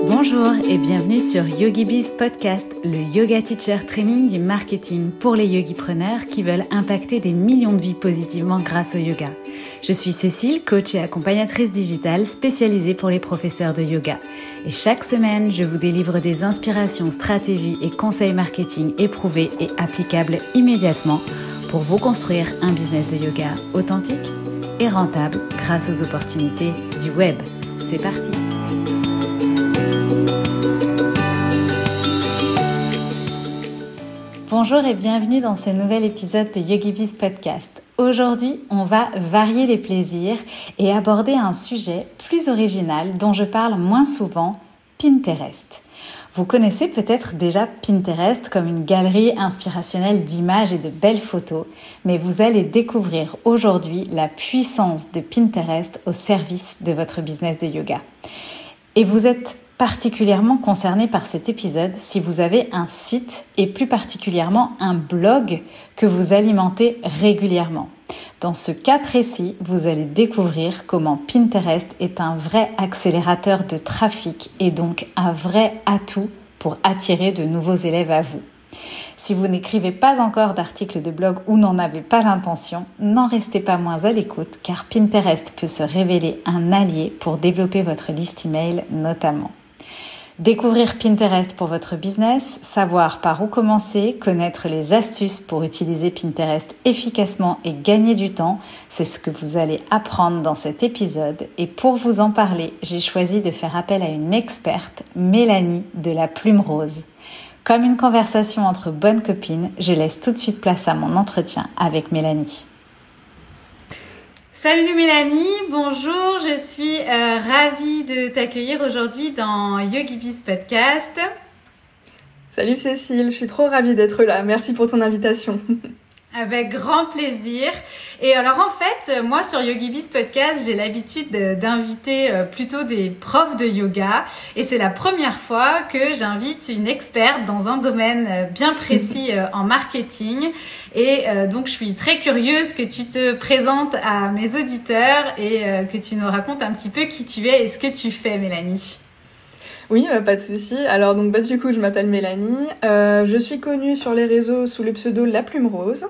Bonjour et bienvenue sur YogiBiz Podcast, le yoga teacher training du marketing pour les yogipreneurs qui veulent impacter des millions de vies positivement grâce au yoga. Je suis Cécile, coach et accompagnatrice digitale spécialisée pour les professeurs de yoga. Et chaque semaine, je vous délivre des inspirations, stratégies et conseils marketing éprouvés et applicables immédiatement pour vous construire un business de yoga authentique et rentable grâce aux opportunités du web. C'est parti! Bonjour et bienvenue dans ce nouvel épisode de YogiBiz Podcast. Aujourd'hui, on va varier les plaisirs et aborder un sujet plus original dont je parle moins souvent, Pinterest. Vous connaissez peut-être déjà Pinterest comme une galerie inspirationnelle d'images et de belles photos, mais vous allez découvrir aujourd'hui la puissance de Pinterest au service de votre business de yoga. Et vous êtes particulièrement concerné par cet épisode si vous avez un site et plus particulièrement un blog que vous alimentez régulièrement. Dans ce cas précis, vous allez découvrir comment Pinterest est un vrai accélérateur de trafic et donc un vrai atout pour attirer de nouveaux élèves à vous. Si vous n'écrivez pas encore d'articles de blog ou n'en avez pas l'intention, n'en restez pas moins à l'écoute car Pinterest peut se révéler un allié pour développer votre liste email notamment. Découvrir Pinterest pour votre business, savoir par où commencer, connaître les astuces pour utiliser Pinterest efficacement et gagner du temps, c'est ce que vous allez apprendre dans cet épisode. Et pour vous en parler, j'ai choisi de faire appel à une experte, Mélanie de la Plume Rose. Comme une conversation entre bonnes copines, je laisse tout de suite place à mon entretien avec Mélanie. Salut Mélanie, bonjour, je suis ravie de t'accueillir aujourd'hui dans YogiBiz Podcast. Salut Cécile, je suis trop ravie d'être là, merci pour ton invitation. Avec grand plaisir. Et alors en fait, moi sur YogiBiz Podcast, j'ai l'habitude d'inviter plutôt des profs de yoga. Et c'est la première fois que j'invite une experte dans un domaine bien précis en marketing. Et donc je suis très curieuse que tu te présentes à mes auditeurs et que tu nous racontes un petit peu qui tu es et ce que tu fais, Mélanie. Oui, pas de souci. Alors donc du coup, je m'appelle Mélanie. Je suis connue sur les réseaux sous le pseudo La Plume Rose.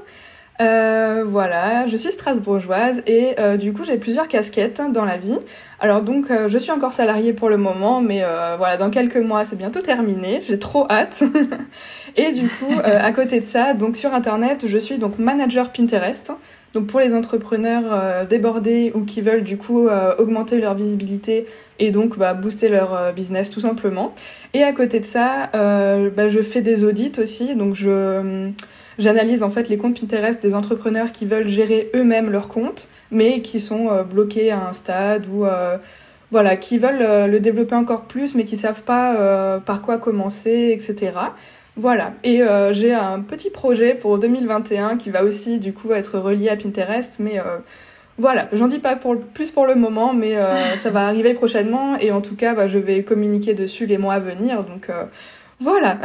Voilà, je suis strasbourgeoise et du coup, j'ai plusieurs casquettes dans la vie. Alors donc, je suis encore salariée pour le moment, mais voilà, dans quelques mois, c'est bientôt terminé. J'ai trop hâte. Et du coup, à côté de ça, donc sur Internet, je suis donc manager Pinterest. Donc pour les entrepreneurs débordés ou qui veulent du coup augmenter leur visibilité et donc booster leur business tout simplement. Et à côté de ça, je fais des audits aussi. Donc j'analyse en fait les comptes Pinterest des entrepreneurs qui veulent gérer eux-mêmes leurs comptes, mais qui sont bloqués à un stade ou voilà, qui veulent le développer encore plus, mais qui savent pas par quoi commencer, etc. Voilà, et j'ai un petit projet pour 2021 qui va aussi du coup être relié à Pinterest, mais voilà, j'en dis pas plus pour le moment, mais ça va arriver prochainement et en tout cas je vais communiquer dessus les mois à venir, donc voilà.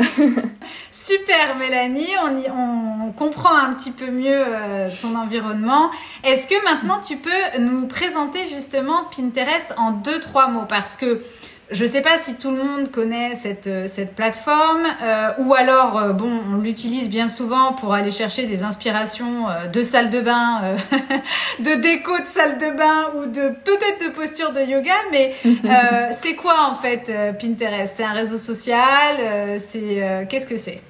Super Mélanie, on comprend un petit peu mieux ton environnement. Est-ce que maintenant tu peux nous présenter justement Pinterest en 2-3 mots, parce que je sais pas si tout le monde connaît cette plateforme ou alors on l'utilise bien souvent pour aller chercher des inspirations de salle de bain, de déco de salle de bain ou peut-être de posture de yoga, mais c'est quoi en fait Pinterest? C'est un réseau social, qu'est-ce que c'est?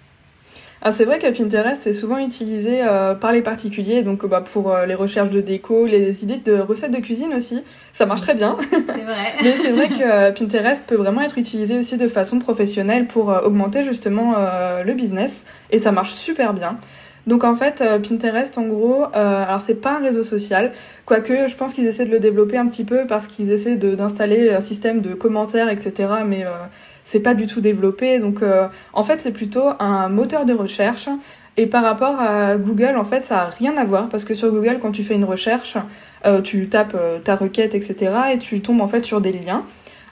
Alors c'est vrai que Pinterest c'est souvent utilisé par les particuliers, donc pour les recherches de déco, les idées de recettes de cuisine aussi, ça marche très bien. C'est vrai. Mais c'est vrai que Pinterest peut vraiment être utilisé aussi de façon professionnelle pour augmenter justement le business, et ça marche super bien. Donc en fait, Pinterest en gros, alors c'est pas un réseau social, quoique je pense qu'ils essaient de le développer un petit peu parce qu'ils essaient d'installer un système de commentaires, etc. Mais c'est pas du tout développé, donc en fait c'est plutôt un moteur de recherche. Et par rapport à Google, en fait ça a rien à voir, parce que sur Google quand tu fais une recherche, tu tapes ta requête, etc. et tu tombes en fait sur des liens.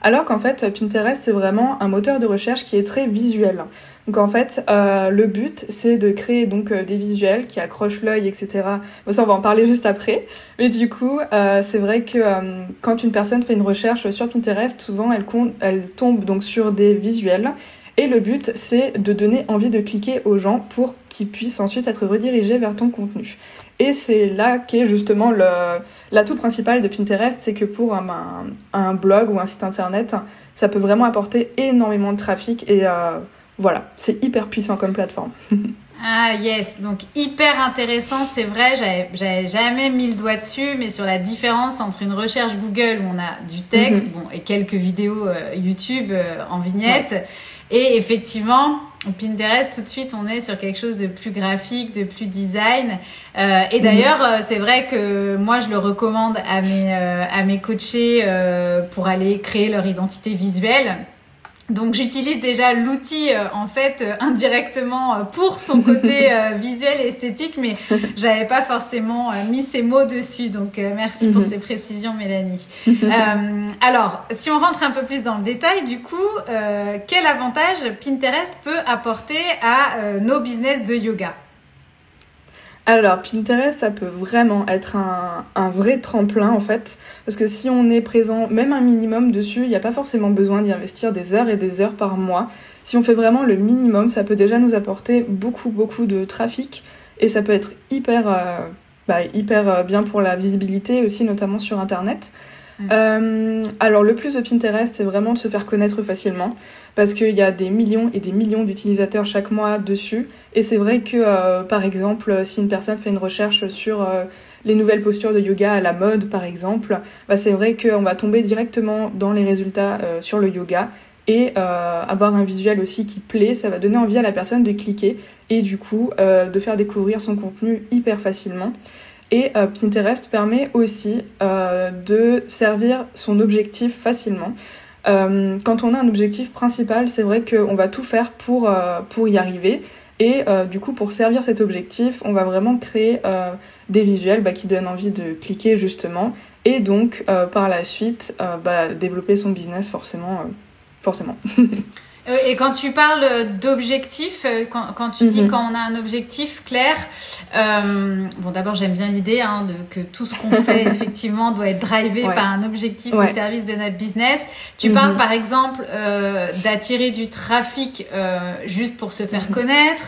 Alors qu'en fait, Pinterest, c'est vraiment un moteur de recherche qui est très visuel. Donc en fait, le but, c'est de créer donc des visuels qui accrochent l'œil, etc. Bon, ça, on va en parler juste après. Mais du coup, c'est vrai que quand une personne fait une recherche sur Pinterest, souvent, elle tombe donc sur des visuels. Et le but, c'est de donner envie de cliquer aux gens pour qu'ils puissent ensuite être redirigés vers ton contenu. Et c'est là qu'est justement l'atout principal de Pinterest, c'est que pour un blog ou un site internet, ça peut vraiment apporter énormément de trafic et voilà, c'est hyper puissant comme plateforme. Ah yes, donc hyper intéressant, c'est vrai, j'avais jamais mis le doigt dessus, mais sur la différence entre une recherche Google où on a du texte, bon, et quelques vidéos YouTube en vignette, ouais. Et effectivement, Pinterest, tout de suite, on est sur quelque chose de plus graphique, de plus design. Et d'ailleurs, c'est vrai que moi, je le recommande à mes coachés pour aller créer leur identité visuelle. Donc, j'utilise déjà l'outil, en fait, indirectement pour son côté visuel et esthétique, mais j'avais pas forcément mis ces mots dessus. Donc, merci pour ces précisions, Mélanie. Alors, si on rentre un peu plus dans le détail, du coup, quel avantage Pinterest peut apporter à nos business de yoga ? Alors, Pinterest, ça peut vraiment être un vrai tremplin, en fait, parce que si on est présent, même un minimum dessus, il n'y a pas forcément besoin d'y investir des heures et des heures par mois. Si on fait vraiment le minimum, ça peut déjà nous apporter beaucoup de trafic, et ça peut être hyper bien pour la visibilité aussi, notamment sur Internet. Alors, le plus de Pinterest, c'est vraiment de se faire connaître facilement, parce qu'il y a des millions et des millions d'utilisateurs chaque mois dessus. Et c'est vrai que, par exemple, si une personne fait une recherche sur les nouvelles postures de yoga à la mode, par exemple, c'est vrai qu'on va tomber directement dans les résultats sur le yoga. Et avoir un visuel aussi qui plaît, ça va donner envie à la personne de cliquer et du coup de faire découvrir son contenu hyper facilement. Et Pinterest permet aussi de servir son objectif facilement. Quand on a un objectif principal, c'est vrai qu'on va tout faire pour y arriver. Et du coup, pour servir cet objectif, on va vraiment créer des visuels qui donnent envie de cliquer justement. Et donc, par la suite, développer son business forcément. Et quand tu parles d'objectif, quand tu dis quand on a un objectif clair, d'abord j'aime bien l'idée que tout ce qu'on fait effectivement doit être drivé par un objectif au service de notre business. Tu parles par exemple d'attirer du trafic juste pour se faire connaître.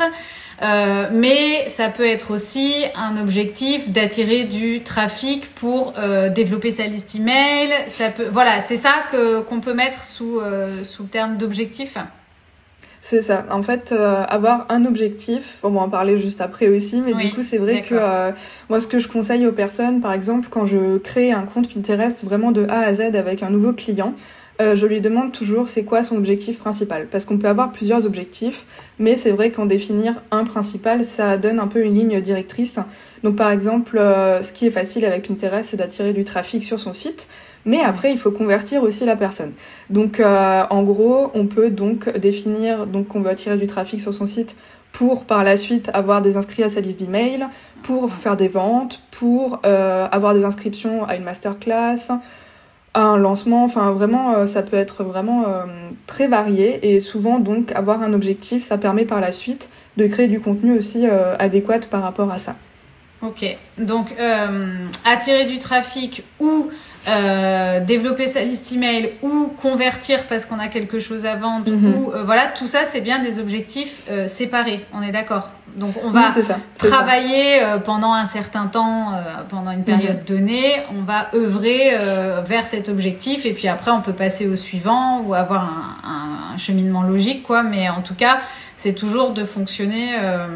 Mais ça peut être aussi un objectif d'attirer du trafic pour développer sa liste email. C'est ça qu'on peut mettre sous le terme d'objectif. C'est ça. En fait, avoir un objectif, on va en parler juste après aussi, mais du coup, c'est vrai que moi, ce que je conseille aux personnes, par exemple, quand je crée un compte Pinterest vraiment de A à Z avec un nouveau client, je lui demande toujours c'est quoi son objectif principal. Parce qu'on peut avoir plusieurs objectifs, mais c'est vrai qu'en définir un principal, ça donne un peu une ligne directrice. Donc par exemple, ce qui est facile avec Pinterest, c'est d'attirer du trafic sur son site. Mais après, il faut convertir aussi la personne. Donc en gros, on peut donc définir qu'on veut attirer du trafic sur son site pour par la suite avoir des inscrits à sa liste d'email, pour faire des ventes, pour avoir des inscriptions à une masterclass, un lancement, enfin vraiment ça peut être vraiment très varié et souvent donc avoir un objectif ça permet par la suite de créer du contenu aussi adéquat par rapport à ça. Ok, donc attirer du trafic ou développer sa liste email ou convertir parce qu'on a quelque chose à vendre ou tout ça c'est bien des objectifs séparés, on est d'accord. Donc on va travailler pendant un certain temps, pendant une période donnée, on va œuvrer vers cet objectif et puis après on peut passer au suivant ou avoir un cheminement logique quoi, mais en tout cas c'est toujours de fonctionner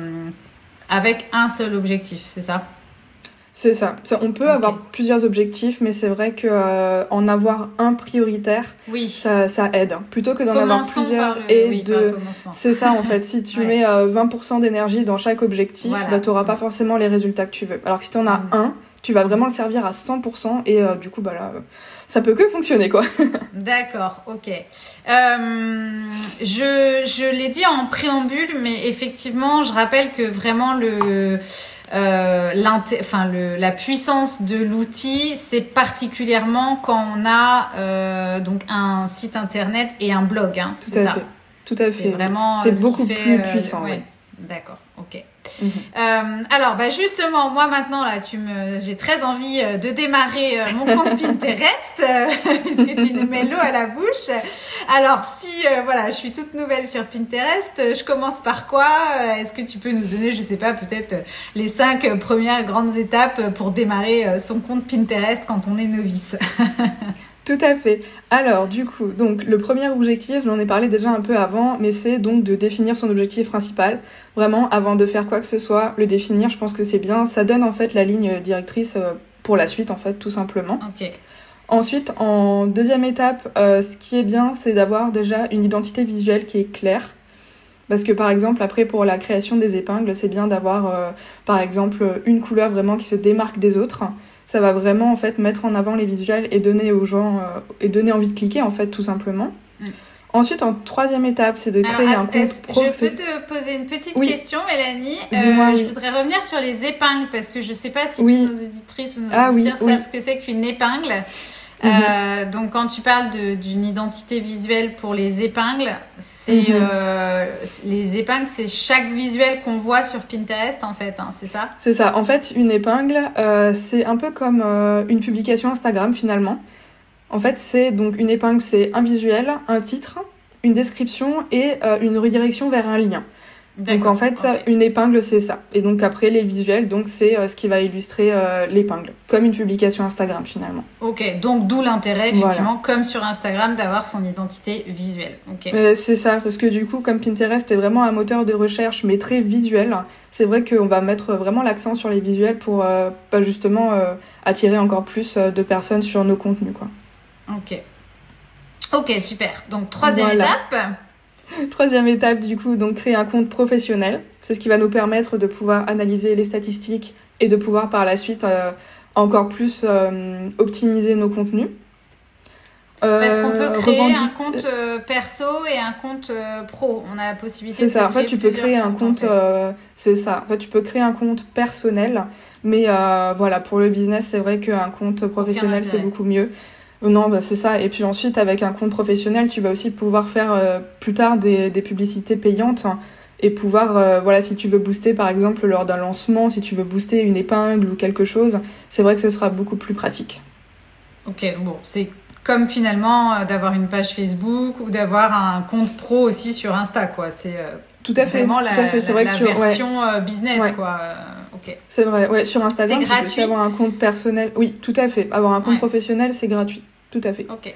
avec un seul objectif, c'est ça ? C'est ça. On peut avoir plusieurs objectifs, mais c'est vrai qu'en avoir un prioritaire, ça aide. Plutôt que d'en avoir plusieurs c'est ça en fait. Si tu mets 20% d'énergie dans chaque objectif, tu n'auras pas forcément les résultats que tu veux. Alors que si tu en as un, tu vas vraiment le servir à 100% et du coup, là, ça peut que fonctionner quoi. D'accord, ok. Je l'ai dit en préambule, mais effectivement, je rappelle que vraiment la puissance de l'outil, c'est particulièrement quand on a donc un site internet et un blog, hein, c'est ça. Tout à fait. C'est vraiment c'est beaucoup plus puissant. Ouais. D'accord, ok. Alors, justement, moi maintenant là, j'ai très envie de démarrer mon compte Pinterest, puisque tu nous mets l'eau à la bouche. Alors, si je suis toute nouvelle sur Pinterest, je commence par quoi? Est-ce que tu peux nous donner, je sais pas, peut-être les 5 premières grandes étapes pour démarrer son compte Pinterest quand on est novice? Tout à fait. Alors, du coup, donc le premier objectif, j'en ai parlé déjà un peu avant, mais c'est donc de définir son objectif principal. Vraiment, avant de faire quoi que ce soit, le définir, je pense que c'est bien. Ça donne en fait la ligne directrice pour la suite, en fait, tout simplement. Ok. Ensuite, en deuxième étape, ce qui est bien, c'est d'avoir déjà une identité visuelle qui est claire. Parce que par exemple, après, pour la création des épingles, c'est bien d'avoir, par exemple, une couleur vraiment qui se démarque des autres. Ça va vraiment en fait mettre en avant les visuels et donner aux gens et donner envie de cliquer en fait tout simplement. Ensuite, en troisième étape, c'est de créer un compte Je peux te poser une petite question, Mélanie. Je voudrais revenir sur les épingles parce que je sais pas si tous nos auditrices ou nos auditeurs savent ce que c'est qu'une épingle. Donc quand tu parles d'une identité visuelle pour les épingles, les épingles, c'est chaque visuel qu'on voit sur Pinterest en fait, hein, c'est ça? C'est ça. En fait, une épingle, c'est un peu comme une publication Instagram finalement. En fait, une épingle, c'est un visuel, un titre, une description et une redirection vers un lien. Donc en fait, une épingle, c'est ça. Et donc après, les visuels, donc c'est ce qui va illustrer l'épingle, comme une publication Instagram finalement. Ok, donc d'où l'intérêt, effectivement, comme sur Instagram, d'avoir son identité visuelle. Okay. C'est ça, parce que du coup, comme Pinterest est vraiment un moteur de recherche, mais très visuel, c'est vrai qu'on va mettre vraiment l'accent sur les visuels pour justement attirer encore plus de personnes sur nos contenus, quoi. Ok, super. Donc troisième étape. Troisième étape, du coup, donc créer un compte professionnel. C'est ce qui va nous permettre de pouvoir analyser les statistiques et de pouvoir par la suite encore plus optimiser nos contenus. Parce qu'on peut créer un compte perso et un compte pro. On a la possibilité de créer en fait, tu peux créer un compte. C'est ça. En fait, tu peux créer un compte personnel, mais pour le business, c'est vrai qu'un compte professionnel, c'est beaucoup mieux. Non, c'est ça. Et puis ensuite, avec un compte professionnel, tu vas aussi pouvoir faire plus tard des publicités payantes et pouvoir, si tu veux booster, par exemple, lors d'un lancement, si tu veux booster une épingle ou quelque chose, c'est vrai que ce sera beaucoup plus pratique. Ok, bon, c'est comme finalement d'avoir une page Facebook ou d'avoir un compte pro aussi sur Insta, quoi. C'est tout à fait, vraiment C'est vrai la que version business, quoi. Ok. C'est vrai, sur Instagram, c'est gratuit. Tu peux avoir un compte personnel. Oui, tout à fait. Avoir un compte professionnel, c'est gratuit. Tout à fait. Ok.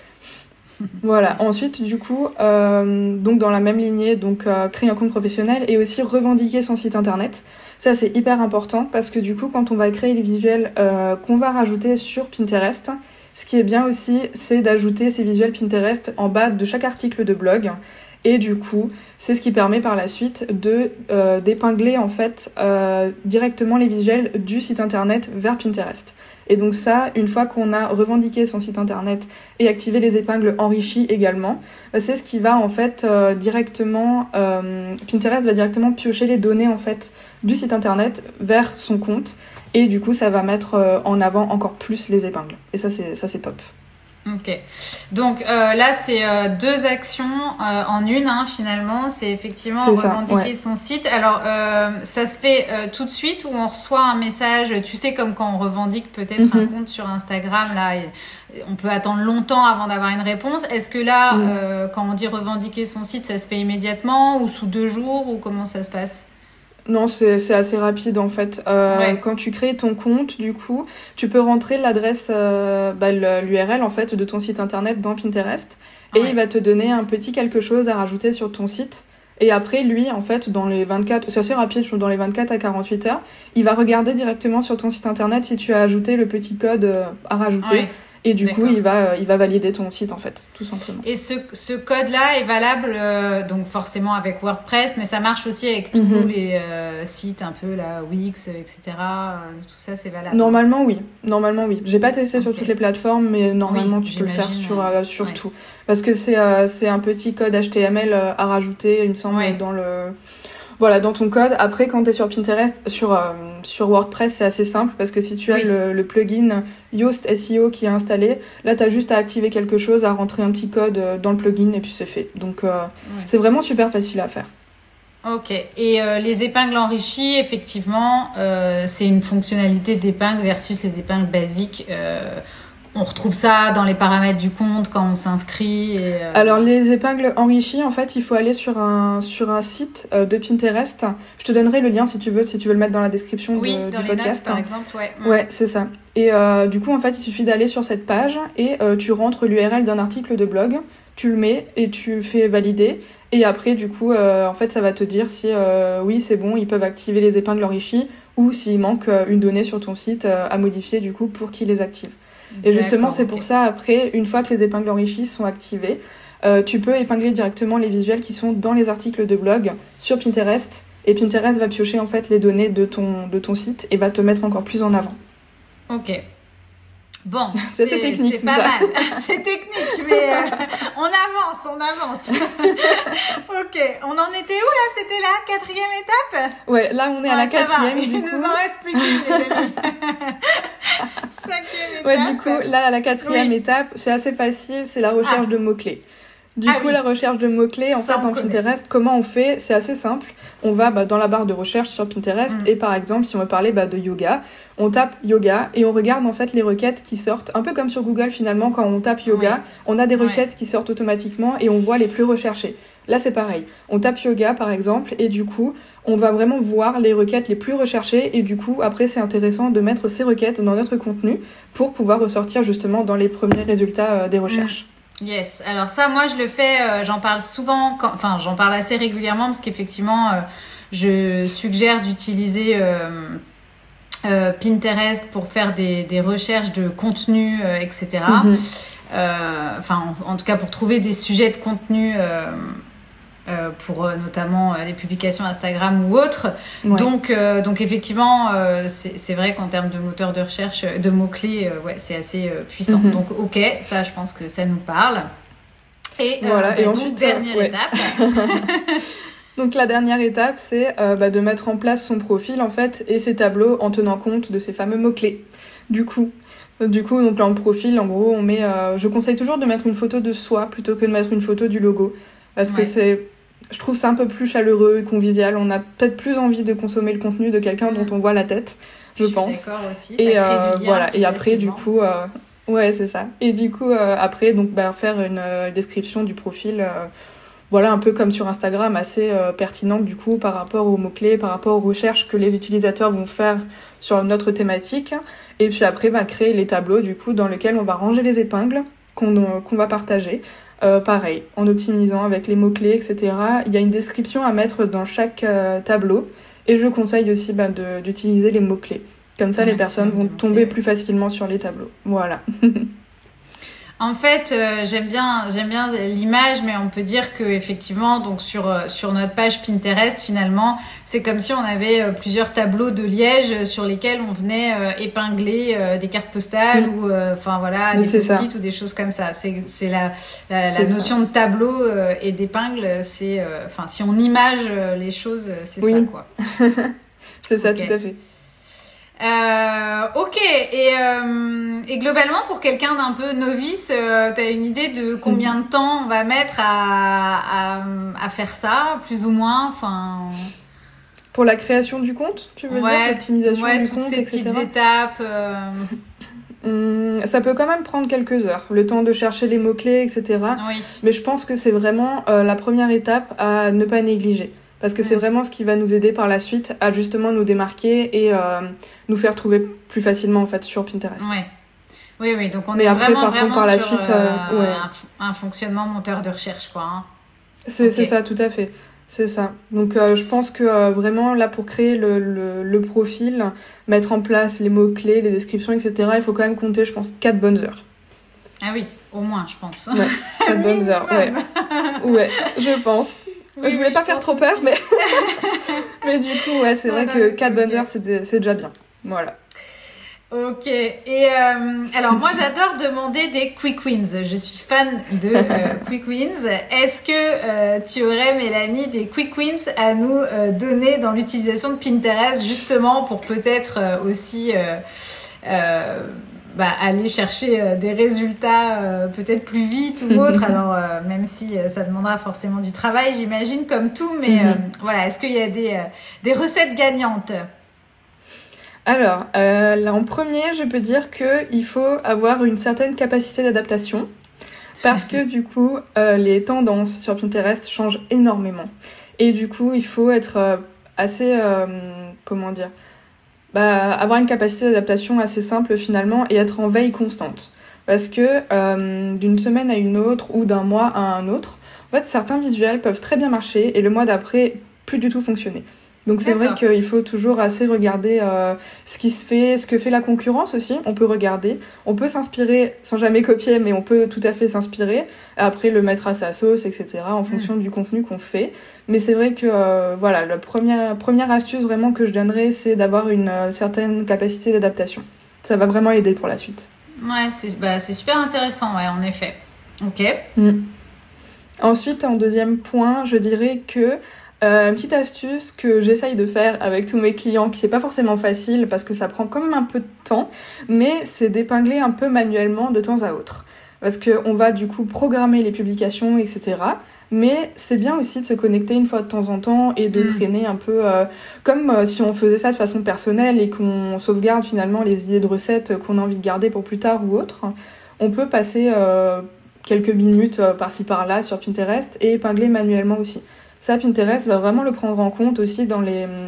Voilà. Ensuite, du coup, donc dans la même lignée, créer un compte professionnel et aussi revendiquer son site internet. Ça, c'est hyper important parce que du coup, quand on va créer les visuels qu'on va rajouter sur Pinterest, ce qui est bien aussi, c'est d'ajouter ces visuels Pinterest en bas de chaque article de blog. Et du coup, c'est ce qui permet par la suite d'épingler en fait directement les visuels du site internet vers Pinterest. Et donc ça, une fois qu'on a revendiqué son site internet et activé les épingles enrichies également, c'est ce qui va en fait directement, Pinterest va directement piocher les données en fait du site internet vers son compte. Et du coup, ça va mettre en avant encore plus les épingles. Et ça, c'est top. Ok, donc là c'est 2 actions en une, hein, finalement. C'est effectivement revendiquer son site. Alors ça se fait tout de suite ou on reçoit un message, tu sais, comme quand on revendique peut-être un compte sur Instagram, là on peut attendre longtemps avant d'avoir une réponse. Est-ce que là quand on dit revendiquer son site, ça se fait immédiatement ou sous 2 jours ou comment ça se passe? Non, c'est assez rapide en fait. Quand tu crées ton compte, du coup, tu peux rentrer l'adresse, l'URL en fait de ton site internet dans Pinterest et il va te donner un petit quelque chose à rajouter sur ton site. Et après, lui, en fait, c'est assez rapide, dans les 24 à 48 heures, il va regarder directement sur ton site internet si tu as ajouté le petit code à rajouter. Ouais. Et du coup, il va valider ton site, en fait, tout simplement. Et ce code-là est valable, donc forcément avec WordPress, mais ça marche aussi avec tous les sites un peu, là, Wix, etc. Tout ça, c'est valable. Normalement, oui. J'ai pas testé sur toutes les plateformes, mais normalement, tu peux le faire sur tout. Parce que c'est un petit code HTML à rajouter, il me semble, Voilà, dans ton code. Après, quand tu es sur Pinterest, sur WordPress, c'est assez simple parce que si tu as le plugin Yoast SEO qui est installé, là, tu as juste à activer quelque chose, à rentrer un petit code dans le plugin et puis c'est fait. Donc, c'est vraiment super facile à faire. Ok. Et les épingles enrichies, effectivement, c'est une fonctionnalité d'épingle versus les épingles basiques. On retrouve ça dans les paramètres du compte quand on s'inscrit. Alors, les épingles enrichies, en fait, il faut aller sur un site de Pinterest. Je te donnerai le lien si tu veux le mettre dans la description du podcast. Oui, dans les notes, par exemple, ouais. Ouais, c'est ça. Et du coup, en fait, il suffit d'aller sur cette page et tu rentres l'URL d'un article de blog, tu le mets et tu fais valider. Et après, du coup, en fait, ça va te dire si oui, c'est bon, ils peuvent activer les épingles enrichies ou s'il manque une donnée sur ton site à modifier, du coup, pour qu'ils les activent. Et justement, c'est pour ça, après, une fois que les épingles enrichies sont activées, tu peux épingler directement les visuels qui sont dans les articles de blog sur Pinterest. Et Pinterest va piocher, en fait, les données de ton site et va te mettre encore plus en avant. Ok. Bon, c'est technique, c'est pas mal. C'est technique, mais on avance. Ok, on en était où là? C'était la 4e étape? Ouais, là on est à la 4e. Il nous en reste plus qu'une, les amis. 5e étape. Ouais, du coup, là, à la 4e étape, c'est assez facile, c'est la recherche de mots-clés. Du coup, la recherche de mots-clés, en fait, dans Pinterest, comment on fait? C'est assez simple. On va dans la barre de recherche sur Pinterest et par exemple, si on veut parler de yoga, on tape yoga et on regarde en fait les requêtes qui sortent. Un peu comme sur Google finalement, quand on tape yoga, on a des requêtes qui sortent automatiquement et on voit les plus recherchées. Là, c'est pareil. On tape yoga par exemple et du coup, on va vraiment voir les requêtes les plus recherchées et du coup, après, c'est intéressant de mettre ces requêtes dans notre contenu pour pouvoir ressortir justement dans les premiers résultats des recherches. Yes, alors ça, moi je le fais, j'en parle souvent, j'en parle assez régulièrement parce qu'effectivement, je suggère d'utiliser Pinterest pour faire des recherches de contenu, etc. En tout cas pour trouver des sujets de contenu pour notamment des publications Instagram ou autres. Ouais. Donc effectivement, c'est vrai qu'en termes de moteur de recherche, de mots-clés, c'est assez puissant. Donc ok, ça je pense que ça nous parle. Et, voilà, et ensuite, dernière étape. Donc la dernière étape, c'est de mettre en place son profil en fait et ses tableaux en tenant compte de ces fameux mots-clés. Du coup, donc dans le profil, en gros, on met. Je conseille toujours de mettre une photo de soi plutôt que de mettre une photo du logo. Parce que je trouve ça un peu plus chaleureux et convivial. On a peut-être plus envie de consommer le contenu de quelqu'un dont on voit la tête, je pense. Je suis d'accord aussi, et ça crée du lien voilà. Et après, du coup, ouais, c'est ça. Et du coup, après, donc, faire une description du profil, voilà, un peu comme sur Instagram, assez pertinente, du coup, par rapport aux mots-clés, par rapport aux recherches que les utilisateurs vont faire sur notre thématique. Et puis après, créer les tableaux, du coup, dans lesquels on va ranger les épingles qu'on va partager. Pareil, en optimisant avec les mots-clés, etc. Il y a une description à mettre dans chaque tableau. Et je conseille aussi d'utiliser les mots-clés. Comme ça, les personnes vont tomber plus facilement sur les tableaux. Voilà. En fait, j'aime bien l'image, mais on peut dire que effectivement, donc sur notre page Pinterest, finalement, c'est comme si on avait plusieurs tableaux de liège sur lesquels on venait épingler des cartes postales ou des post-it ou des choses comme ça. C'est la notion de tableau et d'épingle. C'est si on image les choses, c'est ça quoi. C'est ça, tout à fait. Ok, et globalement pour quelqu'un d'un peu novice, t'as une idée de combien de temps on va mettre à faire ça, plus ou moins, Pour la création du compte, tu veux dire, l'optimisation du compte, toutes ces etc. petites étapes. Ça peut quand même prendre quelques heures, le temps de chercher les mots-clés, etc. Oui. Mais je pense que c'est vraiment la première étape à ne pas négliger. Parce que c'est vraiment ce qui va nous aider par la suite à justement nous démarquer et nous faire trouver plus facilement en fait sur Pinterest. Oui. Donc on est après, vraiment par la sur suite, un fonctionnement moteur de recherche, quoi. Hein. C'est ça, tout à fait. C'est ça. Donc je pense que vraiment là pour créer le profil, mettre en place les mots-clés, les descriptions, etc., il faut quand même compter, je pense, 4 bonnes heures. Ah oui, au moins, je pense. Ouais, 4 bonnes heures, ouais, je pense. Oui, je voulais pas faire trop peur, mais mais du coup, c'est vrai que 4 bonnes heures, c'est déjà bien. Voilà. Ok. Et alors moi j'adore demander des quick wins. Je suis fan de quick wins. Est-ce que tu aurais, Mélanie, des quick wins à nous donner dans l'utilisation de Pinterest, justement pour peut-être aussi aller chercher des résultats peut-être plus vite ou autre. Alors même si ça demandera forcément du travail, j'imagine, comme tout, mais voilà, est-ce qu'il y a des recettes gagnantes? Alors, là, en premier, je peux dire qu'il faut avoir une certaine capacité d'adaptation parce que du coup, les tendances sur Pinterest changent énormément. Et du coup, il faut être assez, avoir une capacité d'adaptation assez simple finalement et être en veille constante. Parce que d'une semaine à une autre ou d'un mois à un autre, en fait, certains visuels peuvent très bien marcher et le mois d'après, plus du tout fonctionner. Donc c'est vrai qu'il faut toujours assez regarder ce qui se fait, ce que fait la concurrence aussi. On peut regarder, on peut s'inspirer sans jamais copier, mais on peut tout à fait s'inspirer. Après le mettre à sa sauce, etc. en fonction du contenu qu'on fait. Mais c'est vrai que la première astuce vraiment que je donnerais, c'est d'avoir une certaine capacité d'adaptation. Ça va vraiment aider pour la suite. Ouais, c'est super intéressant, ouais, en effet. Ok. Ensuite, en deuxième point, je dirais que une petite astuce que j'essaye de faire avec tous mes clients, qui c'est pas forcément facile parce que ça prend quand même un peu de temps, mais c'est d'épingler un peu manuellement de temps à autre. Parce qu'on va du coup programmer les publications, etc. Mais c'est bien aussi de se connecter une fois de temps en temps et de traîner un peu comme si on faisait ça de façon personnelle et qu'on sauvegarde finalement les idées de recettes qu'on a envie de garder pour plus tard ou autre. On peut passer quelques minutes par-ci par-là sur Pinterest et épingler manuellement aussi. Ça, Pinterest va vraiment le prendre en compte aussi dans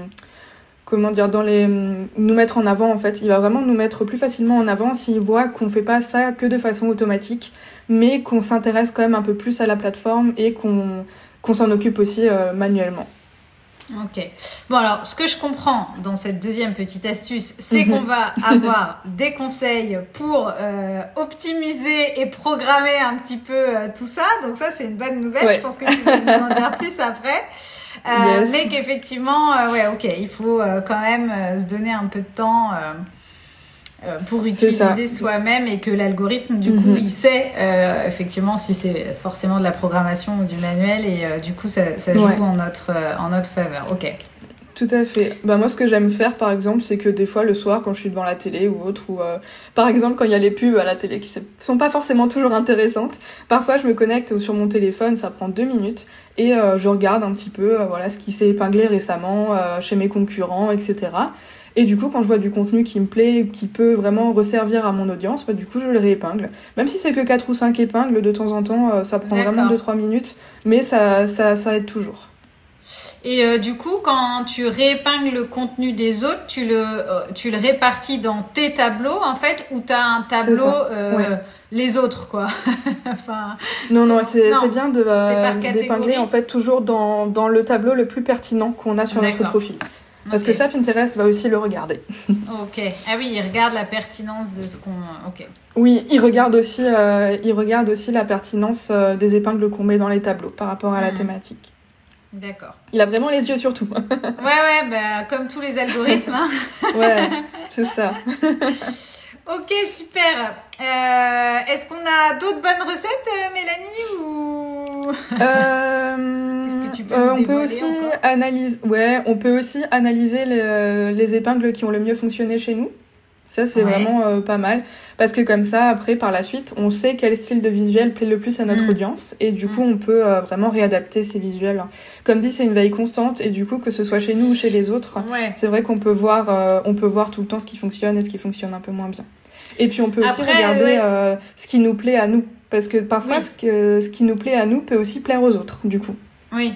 nous mettre en avant en fait. Il va vraiment nous mettre plus facilement en avant s'il voit qu'on fait pas ça que de façon automatique, mais qu'on s'intéresse quand même un peu plus à la plateforme et qu'on s'en occupe aussi manuellement. Ok. Bon alors, ce que je comprends dans cette deuxième petite astuce, c'est qu'on va avoir des conseils pour optimiser et programmer un petit peu tout ça. Donc ça, c'est une bonne nouvelle. Ouais. Je pense que tu vas nous en dire plus après. Yes. Mais qu'effectivement, il faut quand même se donner un peu de temps pour utiliser soi-même et que l'algorithme, du coup, il sait effectivement si c'est forcément de la programmation ou du manuel et du coup, ça joue en notre faveur. Ok. Tout à fait. Moi, ce que j'aime faire, par exemple, c'est que des fois, le soir, quand je suis devant la télé ou autre, ou par exemple, quand il y a les pubs à la télé qui sont pas forcément toujours intéressantes, parfois, je me connecte sur mon téléphone, ça prend 2 minutes, et je regarde un petit peu ce qui s'est épinglé récemment chez mes concurrents, etc. Et du coup, quand je vois du contenu qui me plaît, qui peut vraiment resservir à mon audience, du coup, je le réépingle. Même si c'est que 4 ou 5 épingles, de temps en temps, ça prend vraiment 2-3 minutes, mais ça aide toujours. Et du coup, quand tu réépingles le contenu des autres, tu le répartis dans tes tableaux, en fait, ou tu as un tableau les autres, quoi. Non, c'est bien d'épingler, en fait, toujours dans le tableau le plus pertinent qu'on a sur notre profil. Parce que ça, Pinterest va aussi le regarder. Ok. Ah oui, il regarde la pertinence de ce qu'on... Ok. Oui, il regarde aussi la pertinence des épingles qu'on met dans les tableaux par rapport à la thématique. D'accord. Il a vraiment les yeux sur tout. Comme tous les algorithmes. Hein. Ouais, c'est ça. Ok, super. Est-ce qu'on a d'autres bonnes recettes, Mélanie, ou... Est-ce que tu peux nous dévoiler on peut aussi analyser les épingles qui ont le mieux fonctionné chez nous. Ça, c'est vraiment pas mal. Parce que comme ça, après, par la suite, on sait quel style de visuel plaît le plus à notre audience. Et du coup, on peut vraiment réadapter ces visuels. Comme dit, c'est une veille constante. Et du coup, que ce soit chez nous ou chez les autres, c'est vrai qu'on peut voir tout le temps ce qui fonctionne et ce qui fonctionne un peu moins bien. Et puis, on peut aussi regarder ce qui nous plaît à nous. Parce que parfois, ce qui nous plaît à nous peut aussi plaire aux autres, du coup. Oui.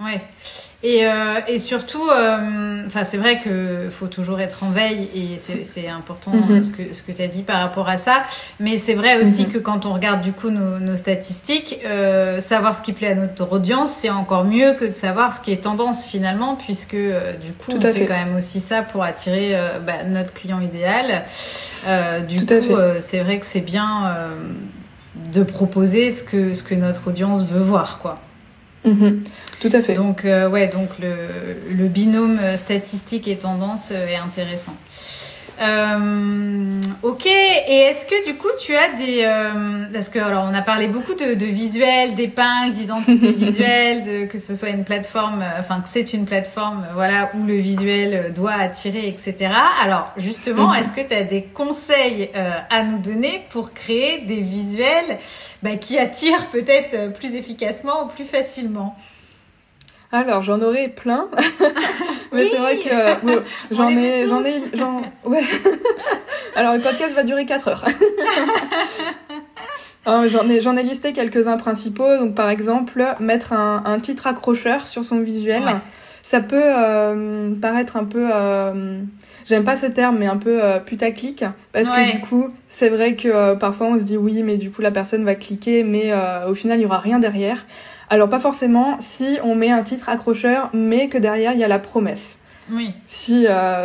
Et surtout, c'est vrai qu'il faut toujours être en veille et c'est important ce que tu as dit par rapport à ça. Mais c'est vrai aussi que quand on regarde du coup nos statistiques, savoir ce qui plaît à notre audience, c'est encore mieux que de savoir ce qui est tendance finalement, puisque du coup, on fait quand même aussi ça pour attirer notre client idéal. C'est vrai que c'est bien de proposer ce que notre audience veut voir, quoi. Tout à fait. Donc, le binôme statistique et tendance est intéressant. Ok, et est-ce que du coup tu as parce que alors on a parlé beaucoup de visuels, d'épingles, d'identité visuelle, que ce soit une plateforme, que c'est une plateforme, voilà, où le visuel doit attirer, etc. Alors justement, est-ce que tu as des conseils à nous donner pour créer des visuels qui attirent peut-être plus efficacement ou plus facilement? Alors, j'en aurais plein, mais oui, c'est vrai que ouais. Alors, le podcast va durer 4 heures. Alors, j'en ai listé quelques-uns principaux. Donc, par exemple, mettre un titre accrocheur sur son visuel. Ouais. Ça peut paraître un peu, j'aime pas ce terme, mais un peu putaclic, parce que du coup, c'est vrai que parfois on se dit oui, mais du coup la personne va cliquer, mais au final il y aura rien derrière. Alors pas forcément si on met un titre accrocheur, mais que derrière il y a la promesse. Oui. Si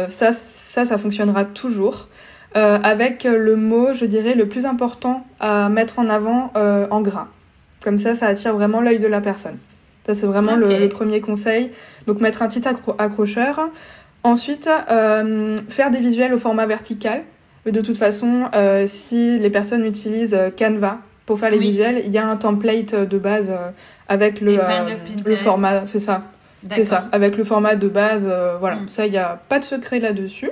ça fonctionnera toujours. Avec le mot, je dirais, le plus important à mettre en avant en gras. Comme ça attire vraiment l'œil de la personne. Ça, c'est vraiment le premier conseil. Donc, mettre un titre accrocheur. Ensuite, faire des visuels au format vertical. De toute façon, si les personnes utilisent Canva pour faire les visuels, il y a un template de base avec le format. C'est ça. D'accord. C'est ça. Avec le format de base, voilà. Ça, il n'y a pas de secret là-dessus.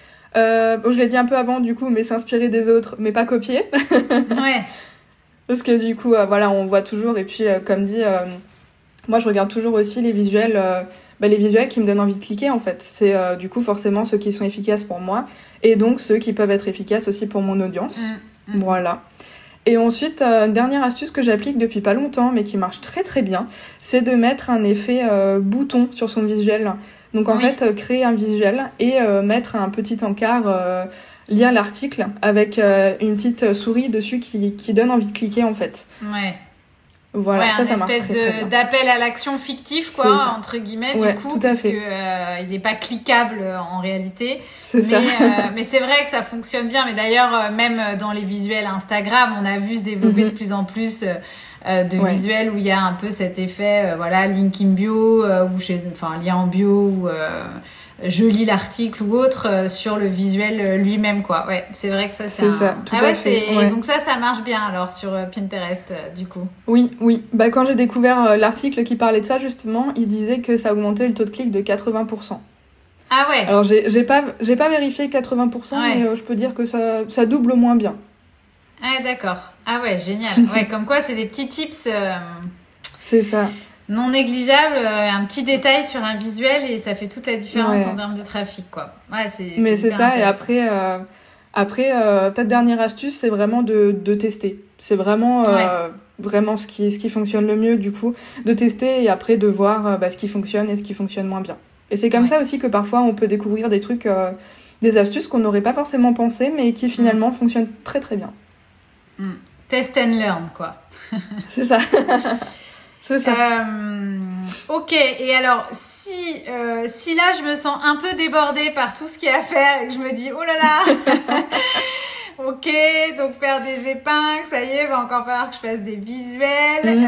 Je l'ai dit un peu avant, du coup, mais s'inspirer des autres, mais pas copier. Ouais. Parce que du coup, on voit toujours. Et puis, comme dit... moi, je regarde toujours aussi les visuels qui me donnent envie de cliquer, en fait. C'est du coup forcément ceux qui sont efficaces pour moi et donc ceux qui peuvent être efficaces aussi pour mon audience. Voilà. Et ensuite, une dernière astuce que j'applique depuis pas longtemps, mais qui marche très très bien, c'est de mettre un effet bouton sur son visuel. Donc en fait, créer un visuel et mettre un petit encart lié à l'article avec une petite souris dessus qui donne envie de cliquer, en fait. Ouais. Voilà, ça marche très, très bien. D'appel à l'action fictif, quoi, entre guillemets, du coup, parce que il n'est pas cliquable en réalité. Mais c'est vrai que ça fonctionne bien. Mais d'ailleurs, même dans les visuels Instagram, on a vu se développer de plus en plus de visuels où il y a un peu cet effet, link in bio, lien en bio, ou je lis l'article ou autre sur le visuel lui-même, quoi. Ouais, c'est vrai que ça, c'est ça, tout à fait. Et donc ça marche bien alors sur Pinterest, du coup. Oui. Quand j'ai découvert l'article qui parlait de ça, justement, il disait que ça augmentait le taux de clic de 80%. Ah ouais. Alors j'ai pas vérifié 80%, mais je peux dire que ça double au moins bien. Ah d'accord. Ah ouais, génial. Ouais, comme quoi c'est des petits tips. C'est ça. Non négligeable, un petit détail sur un visuel et ça fait toute la différence en termes de trafic, quoi. Ouais, mais c'est ça. Et après peut-être dernière astuce, c'est vraiment de tester. C'est vraiment vraiment ce qui fonctionne le mieux, du coup, de tester et après de voir ce qui fonctionne et ce qui fonctionne moins bien. Et c'est comme ça aussi que parfois on peut découvrir des trucs, des astuces qu'on n'aurait pas forcément pensé, mais qui finalement fonctionnent très très bien. Test and learn, quoi. C'est ça. C'est ça. Ok, et alors si là je me sens un peu débordée par tout ce qu'il y a à faire et que je me dis oh là là, ok, donc faire des épingles, ça y est, va encore falloir que je fasse des visuels,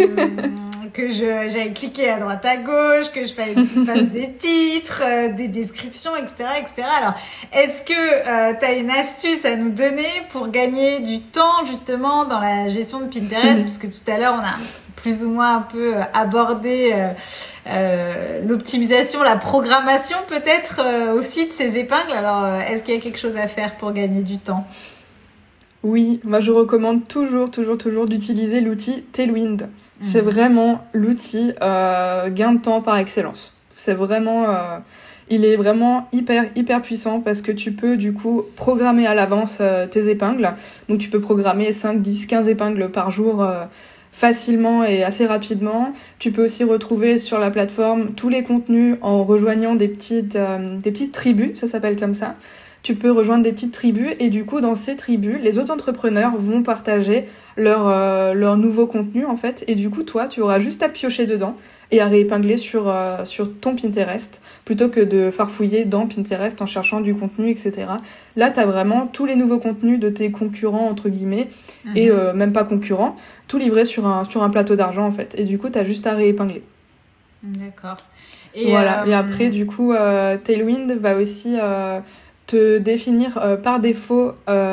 que j'aille cliquer à droite à gauche, que je fasse des titres, des descriptions, etc., etc. Alors, est-ce que tu as une astuce à nous donner pour gagner du temps justement dans la gestion de Pinterest, puisque tout à l'heure on a plus ou moins un peu abordé l'optimisation, la programmation peut-être aussi de ces épingles. Alors, est-ce qu'il y a quelque chose à faire pour gagner du temps ? Oui, moi je recommande toujours d'utiliser l'outil Tailwind. C'est vraiment l'outil gain de temps par excellence. C'est vraiment, il est vraiment hyper puissant parce que tu peux du coup programmer à l'avance tes épingles. Donc tu peux programmer 5, 10, 15 épingles par jour facilement et assez rapidement. Tu peux aussi retrouver sur la plateforme tous les contenus en rejoignant des petites tribus, ça s'appelle comme ça. Tu peux rejoindre des petites tribus et du coup dans ces tribus, les autres entrepreneurs vont partager leur nouveau contenu en fait, et du coup toi tu auras juste à piocher dedans et à réépingler sur ton Pinterest plutôt que de farfouiller dans Pinterest en cherchant du contenu, etc. Là tu as vraiment tous les nouveaux contenus de tes concurrents entre guillemets et même pas concurrents, tout livré sur un plateau d'argent en fait, et du coup tu as juste à réépingler. D'accord. Et après du coup Tailwind va aussi te définir par défaut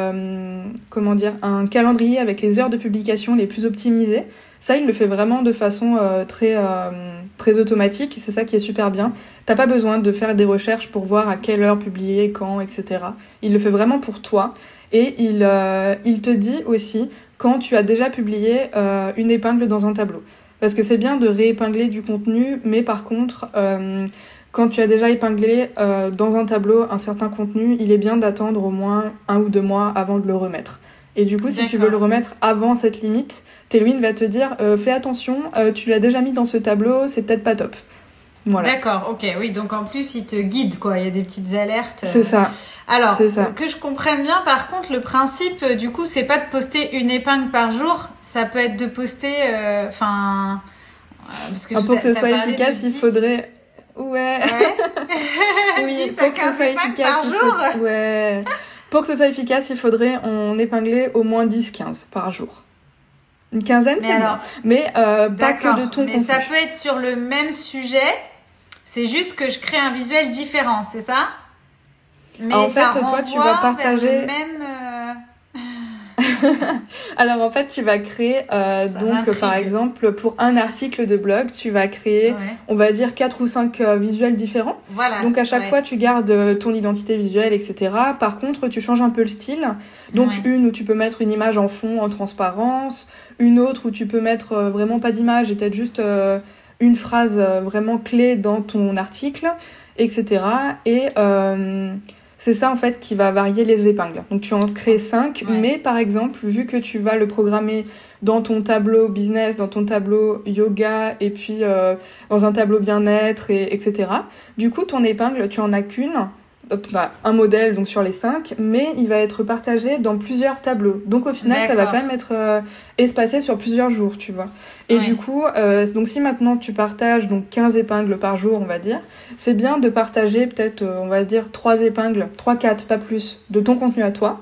un calendrier avec les heures de publication les plus optimisées. Ça, il le fait vraiment de façon très automatique. C'est ça qui est super bien. T'as pas besoin de faire des recherches pour voir à quelle heure publier, quand, etc. Il le fait vraiment pour toi. Et il te dit aussi quand tu as déjà publié une épingle dans un tableau. Parce que c'est bien de réépingler du contenu, mais par contre, quand tu as déjà épinglé dans un tableau un certain contenu, il est bien d'attendre au moins 1 ou 2 mois avant de le remettre. Et du coup, si tu veux le remettre avant cette limite, Tailwind va te dire fais attention, tu l'as déjà mis dans ce tableau, c'est peut-être pas top. Voilà. D'accord, ok, oui, donc en plus, il te guide, quoi. Il y a des petites alertes. C'est ça. Alors, que je comprenne bien, par contre, le principe, du coup, c'est pas de poster une épingle par jour, ça peut être de poster, parce que pour que ce soit efficace, il faudrait... Ouais. Oui, pour que ce soit efficace, Pour que ce soit efficace, il faudrait en épingler au moins 10-15 par jour. Une quinzaine, c'est bien. Mais pas que de ton contenu. Mais ça peut être sur le même sujet, c'est juste que je crée un visuel différent, c'est ça? Mais en fait, toi, tu vas partager... vers le même... Alors, en fait, tu vas créer, par exemple, pour un article de blog, tu vas créer, on va dire, 4 ou 5 visuels différents. Voilà. Donc, à chaque fois, tu gardes ton identité visuelle, etc. Par contre, tu changes un peu le style. Donc, une où tu peux mettre une image en fond, en transparence. Une autre où tu peux mettre vraiment pas d'image et peut-être juste une phrase vraiment clé dans ton article, etc. Et... c'est ça, en fait, qui va varier les épingles. Donc, tu en crées 5, mais par exemple, vu que tu vas le programmer dans ton tableau business, dans ton tableau yoga, et puis dans un tableau bien-être, etc. Du coup, ton épingle, tu en as qu'une, un modèle donc sur les 5, mais il va être partagé dans plusieurs tableaux. Donc, au final, ça va quand même être espacé sur plusieurs jours, tu vois. Et du coup, donc si maintenant tu partages donc 15 épingles par jour, on va dire, c'est bien de partager peut-être, on va dire, 3 épingles, 3-4, pas plus, de ton contenu à toi,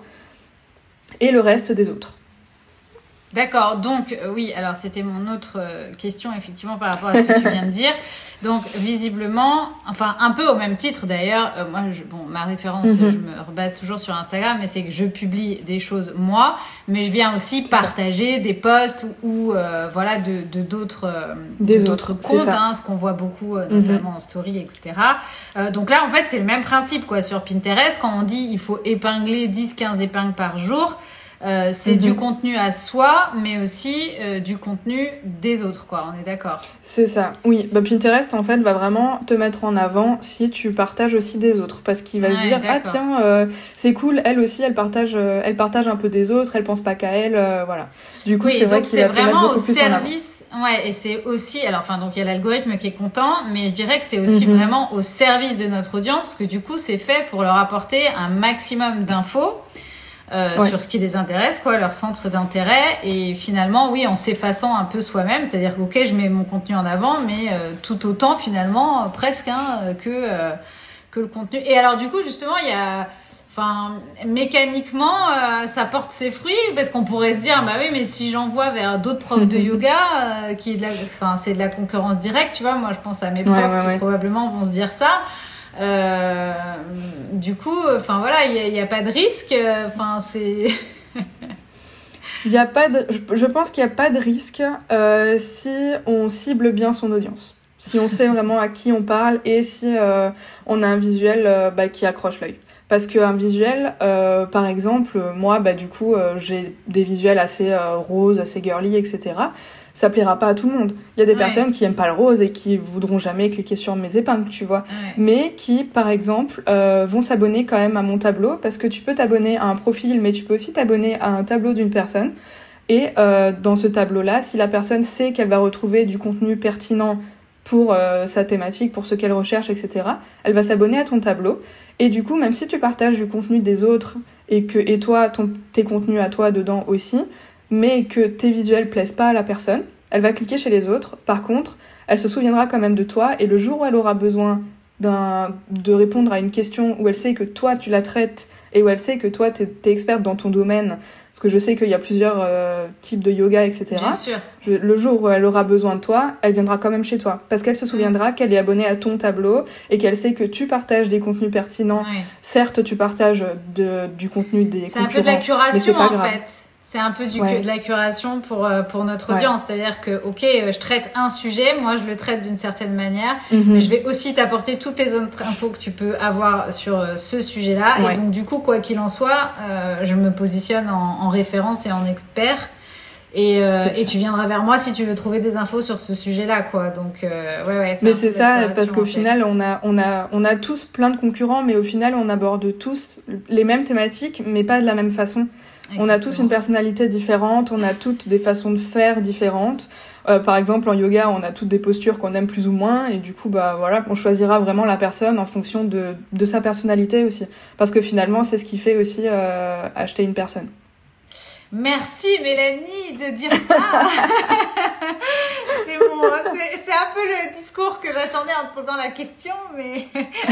et le reste des autres. D'accord, donc oui, alors c'était mon autre question effectivement par rapport à ce que tu viens de dire. Donc visiblement, enfin un peu au même titre d'ailleurs, moi ma référence, je me rebase toujours sur Instagram, mais c'est que je publie des choses moi, mais je viens aussi partager des posts ou voilà de d'autres comptes, ce qu'on voit beaucoup notamment en story, etc. Donc là en fait c'est le même principe quoi sur Pinterest, quand on dit il faut épingler 10-15 épingles par jour. C'est du contenu à soi, mais aussi du contenu des autres, quoi. On est d'accord? C'est ça. Oui, Pinterest, en fait, va vraiment te mettre en avant si tu partages aussi des autres. Parce qu'il va se dire, tiens, c'est cool, elle aussi, elle partage un peu des autres, elle pense pas qu'à elle, voilà. Du coup, c'est vrai qu'il va te mettre beaucoup plus en avant. Ouais, et c'est aussi, donc il y a l'algorithme qui est content, mais je dirais que c'est aussi vraiment au service de notre audience, parce que du coup, c'est fait pour leur apporter un maximum d'infos. Sur ce qui les intéresse, quoi, leur centre d'intérêt, et finalement, oui, en s'effaçant un peu soi-même, c'est-à-dire que, ok, je mets mon contenu en avant, mais tout autant, finalement, presque, que le contenu. Et alors, du coup, justement, il y a... mécaniquement, ça porte ses fruits, parce qu'on pourrait se dire, bah oui, mais si j'envoie vers d'autres profs de yoga, c'est de la concurrence directe, tu vois, moi, je pense à mes profs qui probablement vont se dire ça. Du coup, voilà, il y a pas de risque. C'est. Je pense qu'il y a pas de risque si on cible bien son audience, si on sait vraiment à qui on parle et si on a un visuel qui accroche l'œil. Parce qu'un visuel, par exemple, moi, du coup, j'ai des visuels assez roses, assez girly, etc. Ça plaira pas à tout le monde. Il y a des personnes qui aiment pas le rose et qui voudront jamais cliquer sur mes épingles, tu vois. Mais qui, par exemple, vont s'abonner quand même à mon tableau, parce que tu peux t'abonner à un profil, mais tu peux aussi t'abonner à un tableau d'une personne. Et dans ce tableau-là, si la personne sait qu'elle va retrouver du contenu pertinent pour sa thématique, pour ce qu'elle recherche, etc., elle va s'abonner à ton tableau. Et du coup, même si tu partages du contenu des autres et toi, tes contenus à toi dedans aussi, mais que tes visuels plaisent pas à la personne, elle va cliquer chez les autres. Par contre, elle se souviendra quand même de toi, et le jour où elle aura besoin de répondre à une question où elle sait que toi tu la traites et où elle sait que toi t'es experte dans ton domaine, parce que je sais qu'il y a plusieurs types de yoga, etc. Bien sûr. Le jour où elle aura besoin de toi, elle viendra quand même chez toi, parce qu'elle se souviendra qu'elle est abonnée à ton tableau et qu'elle sait que tu partages des contenus pertinents. Ouais. Certes, tu partages du contenu des concurrents, c'est un peu de la curation en fait. C'est un peu de la curation pour notre audience. C'est-à-dire que, je traite un sujet, moi je le traite d'une certaine manière, mais je vais aussi t'apporter toutes les autres infos que tu peux avoir sur ce sujet-là. Et donc, du coup, quoi qu'il en soit, je me positionne en référence et en expert. Et tu viendras vers moi si tu veux trouver des infos sur ce sujet-là, quoi. Donc, mais c'est ça, parce qu'au final, on a tous plein de concurrents, mais au final, on aborde tous les mêmes thématiques, mais pas de la même façon. Exactement. On a tous une personnalité différente, on a toutes des façons de faire différentes. Par exemple, en yoga, on a toutes des postures qu'on aime plus ou moins, et du coup, on choisira vraiment la personne en fonction de sa personnalité aussi. Parce que finalement, c'est ce qui fait aussi acheter une personne. Merci Mélanie de dire ça. C'est un peu le discours que j'attendais en te posant la question, mais...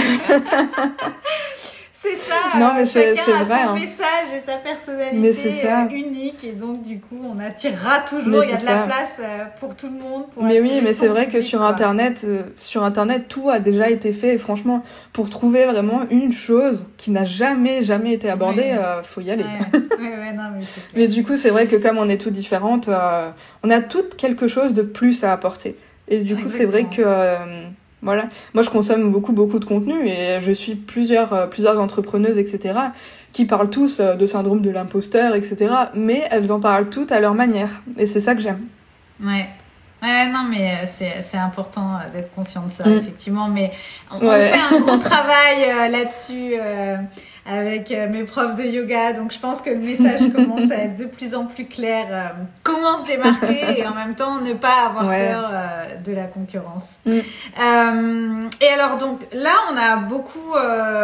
C'est ça, non, mais chacun c'est a vrai, son message et sa personnalité unique, et donc du coup on attirera toujours, il y a de la place pour tout le monde. Mais c'est vrai que sur Internet, tout a déjà été fait, et franchement, pour trouver vraiment une chose qui n'a jamais été abordée, faut y aller. Non, mais c'est clair. Mais du coup, c'est vrai que comme on est toutes différentes, on a toutes quelque chose de plus à apporter. Et du coup, c'est vrai que... Voilà. Moi, je consomme beaucoup de contenu, et je suis plusieurs entrepreneuses, etc., qui parlent tous de syndrome de l'imposteur, etc., mais elles en parlent toutes à leur manière. Et c'est ça que j'aime. Ouais, non, mais c'est important d'être conscient de ça, effectivement. Mais on fait un gros travail là-dessus avec mes profs de yoga. Donc, je pense que le message commence à être de plus en plus clair. Comment se démarquer et en même temps ne pas avoir peur de la concurrence. Et alors, donc, là, on a beaucoup...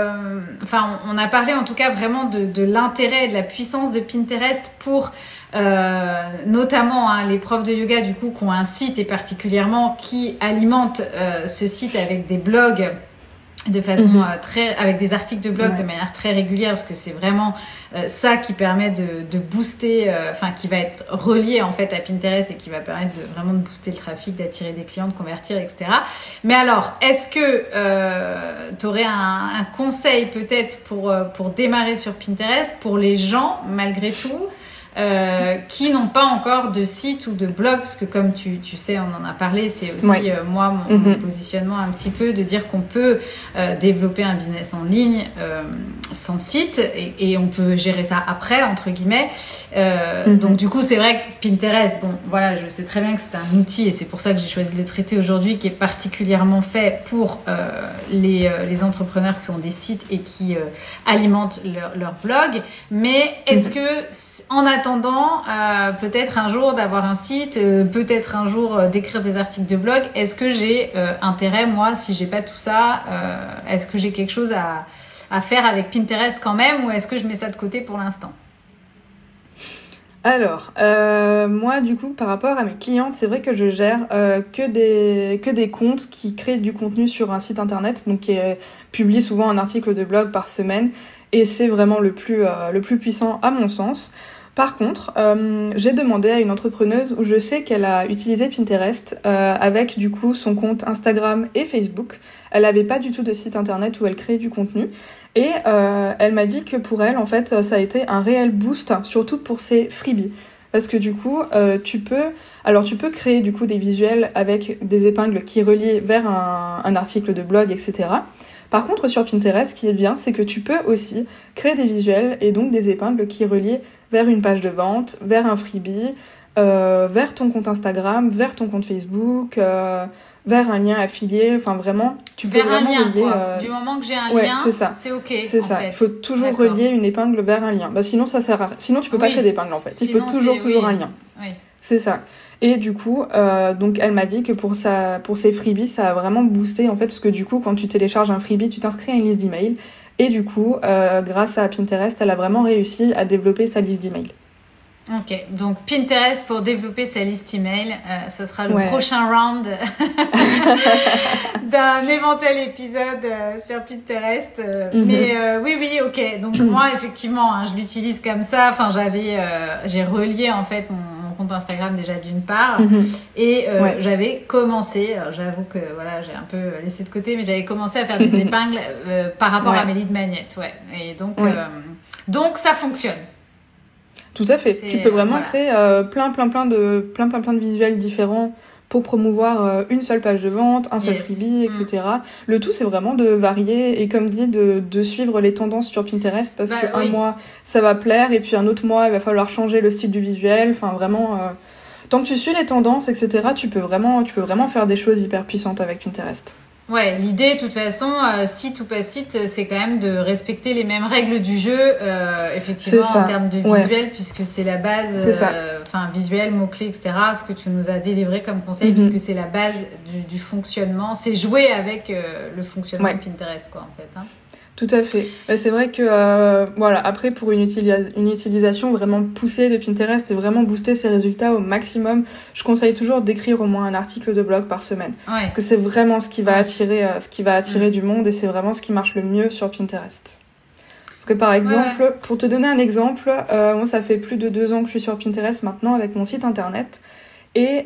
on a parlé en tout cas vraiment de l'intérêt et de la puissance de Pinterest pour... notamment les profs de yoga du coup qui ont un site, et particulièrement qui alimentent ce site avec des blogs de façon avec des articles de blog de manière très régulière, parce que c'est vraiment ça qui permet de booster, qui va être relié en fait à Pinterest, et qui va permettre vraiment de booster le trafic, d'attirer des clients, de convertir, etc. Mais alors, est-ce que tu aurais un conseil peut-être pour démarrer sur Pinterest pour les gens malgré tout qui n'ont pas encore de site ou de blog, parce que comme tu sais, on en a parlé, c'est aussi moi mon positionnement un petit peu de dire qu'on peut développer un business en ligne sans site, et on peut gérer ça après, entre guillemets. Donc du coup, c'est vrai que Pinterest, je sais très bien que c'est un outil, et c'est pour ça que j'ai choisi de le traiter aujourd'hui, qui est particulièrement fait pour les entrepreneurs qui ont des sites et qui alimentent leur blog. Mais est-ce que, en attendant peut-être un jour d'avoir un site, peut-être un jour d'écrire des articles de blog, est-ce que j'ai intérêt, moi, si j'ai pas tout ça, est-ce que j'ai quelque chose à faire avec Pinterest quand même, ou est-ce que je mets ça de côté pour l'instant? Alors, moi, du coup, par rapport à mes clientes, c'est vrai que je gère que des comptes qui créent du contenu sur un site internet, donc qui publie souvent un article de blog par semaine, et c'est vraiment le plus puissant à mon sens. Par contre, j'ai demandé à une entrepreneuse où je sais qu'elle a utilisé Pinterest avec du coup son compte Instagram et Facebook. Elle n'avait pas du tout de site internet où elle créait du contenu, et elle m'a dit que pour elle, en fait, ça a été un réel boost, surtout pour ses freebies. Parce que du coup, tu peux créer du coup des visuels avec des épingles qui relient vers un article de blog, etc. Par contre, sur Pinterest, ce qui est bien, c'est que tu peux aussi créer des visuels et donc des épingles qui relient vers une page de vente, vers un freebie, vers ton compte Instagram, vers ton compte Facebook, vers un lien affilié. Enfin, vraiment, tu peux vraiment relier... Du moment que j'ai un lien, c'est OK. C'est ça. Il faut toujours relier une épingle vers un lien. Sinon, ça sert à... Sinon, tu peux pas créer d'épingle, en fait. Il faut toujours un lien. Oui. C'est ça. Et du coup, donc elle m'a dit que pour ses freebies, ça a vraiment boosté, en fait, parce que du coup, quand tu télécharges un freebie, tu t'inscris à une liste d'emails. Et du coup, grâce à Pinterest, elle a vraiment réussi à développer sa liste d'emails. Ok, donc Pinterest pour développer sa liste email, ça sera le prochain round d'un éventuel épisode sur Pinterest. Mais oui, ok. Donc moi, effectivement, hein, je l'utilise comme ça. Enfin, j'ai relié en fait mon compte Instagram déjà d'une part, et j'avais commencé. Alors, j'avoue que voilà, j'ai un peu laissé de côté, mais j'avais commencé à faire des épingles par rapport à mes leads magnets. Ouais. Et donc ça fonctionne. Tout à fait. Tu peux vraiment créer plein de visuels différents pour promouvoir une seule page de vente, un seul freebie, etc. Le tout, c'est vraiment de varier et, comme dit, de suivre les tendances sur Pinterest, parce qu'un mois, ça va plaire, et puis un autre mois, il va falloir changer le style du visuel. Enfin, vraiment, tant que tu suis les tendances, etc., tu peux vraiment faire des choses hyper puissantes avec Pinterest. Ouais, l'idée, de toute façon, site ou pas site, c'est quand même de respecter les mêmes règles du jeu, effectivement, en termes de visuel, puisque c'est la base, visuel, mots-clés, etc., ce que tu nous as délivré comme conseil, puisque c'est la base du fonctionnement. C'est jouer avec le fonctionnement de Pinterest, quoi, en fait. Hein. Tout à fait. C'est vrai que, après, pour une utilisation vraiment poussée de Pinterest et vraiment booster ses résultats au maximum, je conseille toujours d'écrire au moins un article de blog par semaine. Ouais. Parce que c'est vraiment ce qui va attirer du monde, et c'est vraiment ce qui marche le mieux sur Pinterest. Parce que, par exemple, pour te donner un exemple, moi, ça fait plus de 2 ans que je suis sur Pinterest maintenant avec mon site internet. Et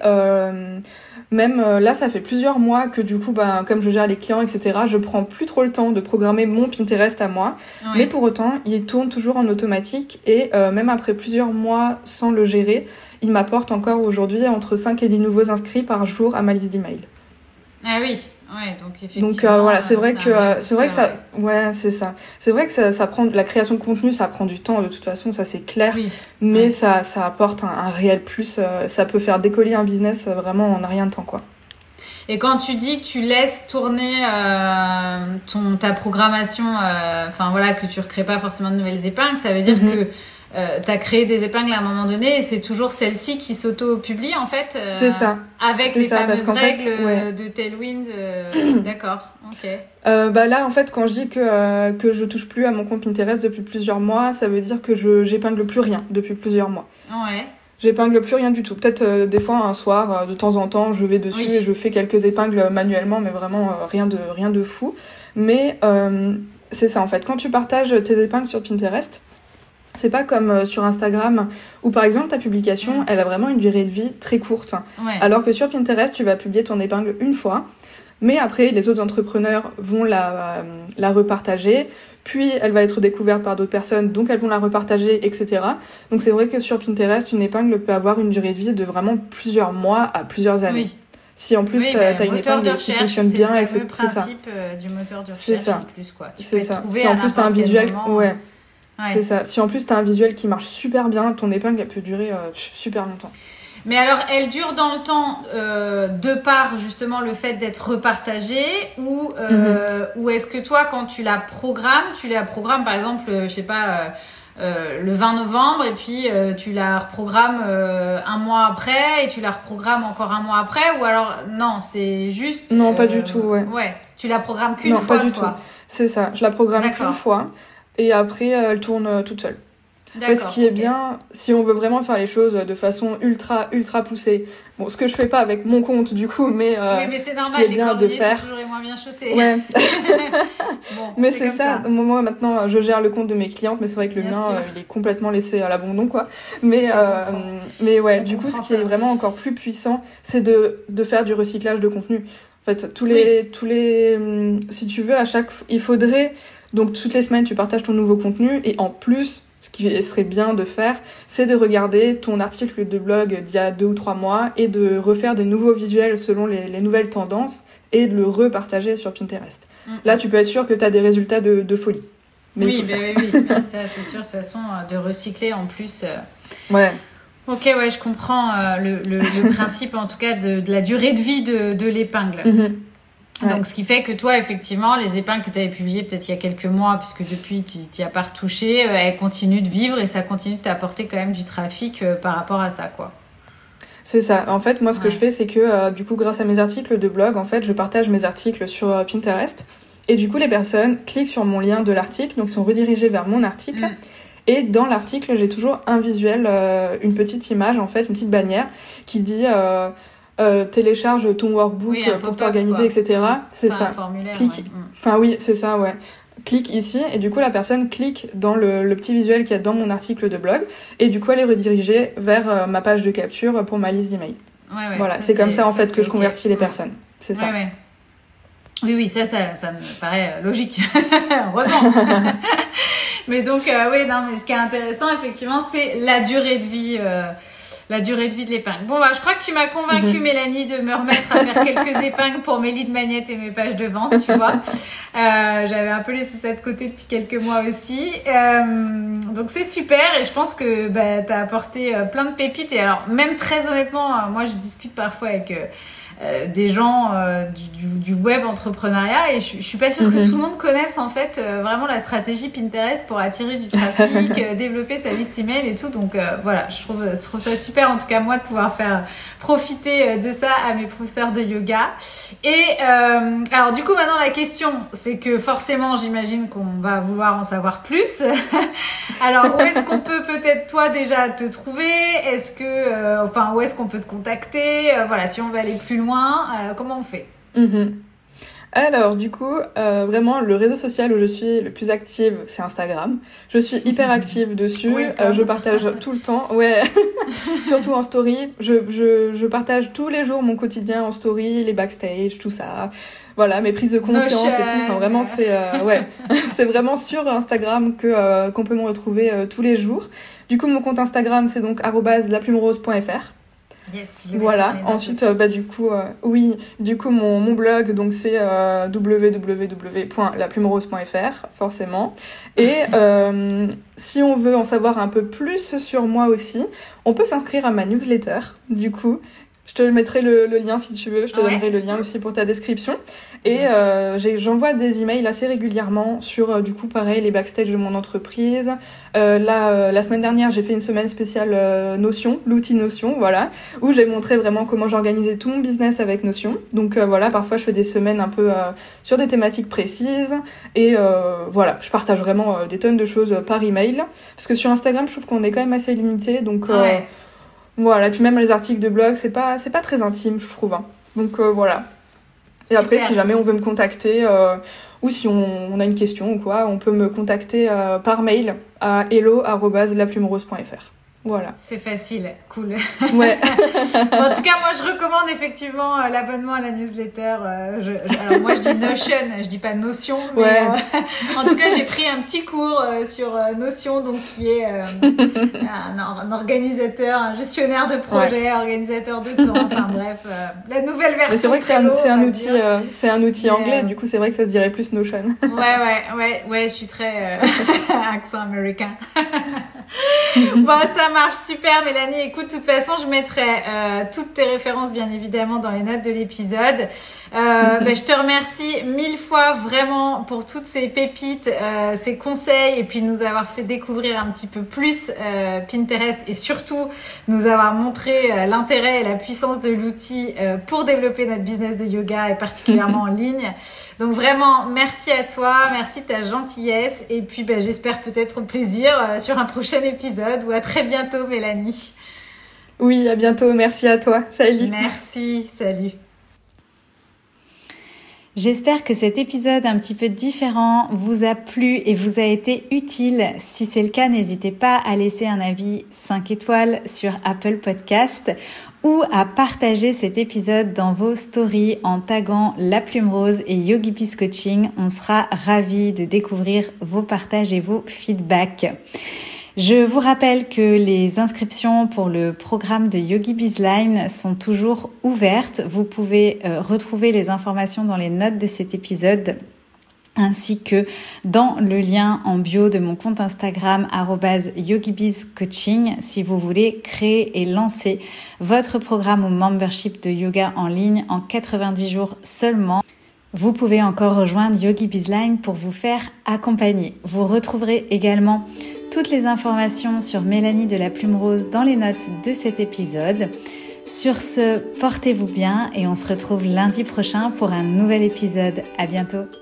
même là, ça fait plusieurs mois que, du coup, comme je gère les clients, etc., je prends plus trop le temps de programmer mon Pinterest à moi. Oui. Mais pour autant, il tourne toujours en automatique, et même après plusieurs mois sans le gérer, il m'apporte encore aujourd'hui entre 5 et 10 nouveaux inscrits par jour à ma liste d'emails. Ah oui. Ouais, donc effectivement. Donc c'est vrai que ça, c'est ça. C'est vrai que ça prend, la création de contenu, ça prend du temps de toute façon, ça c'est clair. Oui. Mais ça apporte un réel plus. Ça peut faire décoller un business vraiment en rien de temps, quoi. Et quand tu dis que tu laisses tourner ta programmation, que tu recrées pas forcément de nouvelles épingles, ça veut dire que t'as créé des épingles à un moment donné, et c'est toujours celle-ci qui s'auto-publie, en fait. C'est ça. Avec les fameuses règles de Tailwind. D'accord, ok. Là, en fait, quand je dis que je touche plus à mon compte Pinterest depuis plusieurs mois, ça veut dire que j'épingle plus rien depuis plusieurs mois. Ouais. J'épingle plus rien du tout. Peut-être des fois un soir, de temps en temps, je vais dessus et je fais quelques épingles manuellement, mais vraiment rien de fou. Mais c'est ça, en fait. Quand tu partages tes épingles sur Pinterest, c'est pas comme sur Instagram, où par exemple ta publication, elle a vraiment une durée de vie très courte. Ouais. Alors que sur Pinterest, tu vas publier ton épingle une fois, mais après les autres entrepreneurs vont la repartager, puis elle va être découverte par d'autres personnes, donc elles vont la repartager, etc. Donc c'est vrai que sur Pinterest, une épingle peut avoir une durée de vie de vraiment plusieurs mois à plusieurs années. Oui. Si en plus t'as une épingle qui fonctionne bien, etc. C'est le principe du moteur de recherche. C'est ça. En plus, quoi. Tu c'est peux ça. Trouver si en plus t'as un visuel, Ouais. C'est ça. Si en plus t'as un visuel qui marche super bien, ton épingle elle peut durer super longtemps. Mais alors, elle dure dans le temps de par justement le fait d'être repartagée, ou est-ce que toi, quand tu la programmes par exemple, je sais pas, le 20 novembre, et puis tu la reprogrammes un mois après, et tu la reprogrammes encore un mois après, ou alors non, c'est juste... Non, pas du tout, ouais. Ouais, tu la programmes qu'une fois, pas du tout. C'est ça, je la programme qu'une fois. Et après, elle tourne toute seule. Ce qui est bien, si on veut vraiment faire les choses de façon ultra poussée. Bon, ce que je fais pas avec mon compte du coup, mais oui, mais c'est normal, les cordonniers sont toujours les moins bien chaussés. Ouais. Mais c'est ça. Moi maintenant, je gère le compte de mes clientes, mais c'est vrai que le mien, il est complètement laissé à l'abandon, quoi. Mais ouais, du coup, ce qui est vraiment encore plus puissant, c'est de faire du recyclage de contenu. En fait, tous les, si tu veux, il faudrait. Donc, toutes les semaines, tu partages ton nouveau contenu, et en plus, ce qui serait bien de faire, c'est de regarder ton article de blog d'il y a 2 ou 3 mois et de refaire des nouveaux visuels selon les nouvelles tendances et de le repartager sur Pinterest. Là, tu peux être sûr que tu as des résultats de folie. Mais oui, ça, c'est sûr, de toute façon, de recycler en plus. Ouais. Ok, ouais, je comprends le principe, en tout cas, de la durée de vie de l'épingle. Ouais. Donc, ce qui fait que toi, effectivement, les épingles que tu avais publiées peut-être il y a quelques mois, puisque depuis, tu n'y as pas retouché, elles continuent de vivre, et ça continue de t'apporter quand même du trafic par rapport à ça, quoi. C'est ça. En fait, moi, ce que je fais, c'est que, du coup, grâce à mes articles de blog, en fait, je partage mes articles sur Pinterest. Et du coup, les personnes cliquent sur mon lien de l'article, donc sont redirigées vers mon article. Et dans l'article, j'ai toujours un visuel, une petite image, en fait, une petite bannière qui dit... télécharge ton workbook pour t'organiser, etc. C'est ça. Un formulaire, clique. Enfin oui, c'est ça, ouais. Clique ici et du coup la personne clique dans le petit visuel qu'il y a dans mon article de blog et du coup elle est redirigée vers ma page de capture pour ma liste d'emails. Voilà, c'est comme ça en fait que je convertis les personnes. C'est ça. Oui, ça me paraît logique. Heureusement. Mais donc, mais ce qui est intéressant, effectivement, c'est la durée de vie de l'épingle. Bon, je crois que tu m'as convaincue, Mélanie, de me remettre à faire quelques épingles pour mes lead magnets et mes pages de vente, tu vois. J'avais un peu laissé ça de côté depuis quelques mois aussi. Donc, c'est super et je pense que tu as apporté plein de pépites. Et alors, même très honnêtement, moi, je discute parfois avec des gens du web entrepreneuriat et je suis pas sûre que tout le monde connaisse en fait vraiment la stratégie Pinterest pour attirer du trafic, développer sa liste email et tout. Donc voilà, je trouve ça super en tout cas moi de pouvoir faire profiter de ça à mes professeurs de yoga. Et alors du coup maintenant la question c'est que forcément j'imagine qu'on va vouloir en savoir plus. Alors où est-ce qu'on peut peut-être toi déjà te trouver? Est-ce que où est-ce qu'on peut te contacter? Voilà, si on veut aller plus loin, comment on fait? Alors du coup, vraiment le réseau social où je suis le plus active, c'est Instagram. Je suis hyper active dessus, je partage tout le temps, surtout en story. Je partage tous les jours mon quotidien en story, les backstage, tout ça. Voilà, mes prises de conscience et tout. Enfin vraiment c'est c'est vraiment sur Instagram qu'on peut me retrouver tous les jours. Du coup mon compte Instagram c'est donc @laplumerose.fr. Yes, voilà, ensuite du coup mon blog donc c'est www.laplumerose.fr forcément et si on veut en savoir un peu plus sur moi aussi, on peut s'inscrire à ma newsletter. Du coup, je te mettrai le lien si tu veux, je te donnerai le lien aussi pour ta description. Et j'envoie des emails assez régulièrement sur, du coup, pareil, les backstage de mon entreprise. La semaine dernière, j'ai fait une semaine spéciale Notion, l'outil Notion, voilà, où j'ai montré vraiment comment j'organisais tout mon business avec Notion. Donc parfois je fais des semaines un peu sur des thématiques précises. Et voilà, je partage vraiment des tonnes de choses par email. Parce que sur Instagram, je trouve qu'on est quand même assez limité, donc... Voilà, puis même les articles de blog, c'est pas très intime, je trouve. Hein. Donc voilà. Et super. Après, si jamais on veut me contacter, ou si on a une question ou quoi, on peut me contacter par mail à hello@laplumerose.fr. Voilà. C'est facile, cool. Ouais. Bon, en tout cas, moi, je recommande effectivement l'abonnement à la newsletter. Alors, moi, je dis Notion, je dis pas Notion. Mais, en tout cas, j'ai pris un petit cours sur Notion, donc qui est un organisateur, un gestionnaire de projet, organisateur de temps. Enfin bref, la nouvelle version. Mais c'est vrai que c'est un outil anglais. Du coup, c'est vrai que ça se dirait plus Notion. Ouais, je suis très accent américain. Bon, ça marche super, Mélanie. Écoute, de toute façon, je mettrai toutes tes références, bien évidemment, dans les notes de l'épisode. Je te remercie 1000 fois vraiment pour toutes ces pépites, ces conseils et puis nous avoir fait découvrir un petit peu plus Pinterest et surtout nous avoir montré l'intérêt et la puissance de l'outil pour développer notre business de yoga et particulièrement en ligne. Donc vraiment, merci à toi, merci de ta gentillesse et puis j'espère peut-être au plaisir sur un prochain épisode ou à très bientôt, Mélanie. Oui, à bientôt, merci à toi. Salut. Merci, salut. J'espère que cet épisode un petit peu différent vous a plu et vous a été utile. Si c'est le cas, n'hésitez pas à laisser un avis 5 étoiles sur Apple Podcast ou à partager cet épisode dans vos stories en taguant La Plume Rose et YogiBiz Coaching. On sera ravis de découvrir vos partages et vos feedbacks. Je vous rappelle que les inscriptions pour le programme de YogiBiz Line sont toujours ouvertes. Vous pouvez retrouver les informations dans les notes de cet épisode ainsi que dans le lien en bio de mon compte Instagram @YogiBizCoaching si vous voulez créer et lancer votre programme ou membership de yoga en ligne en 90 jours seulement. Vous pouvez encore rejoindre YogiBiz Line pour vous faire accompagner. Vous retrouverez également toutes les informations sur Mélanie de La Plume Rose dans les notes de cet épisode. Sur ce, portez-vous bien et on se retrouve lundi prochain pour un nouvel épisode. À bientôt.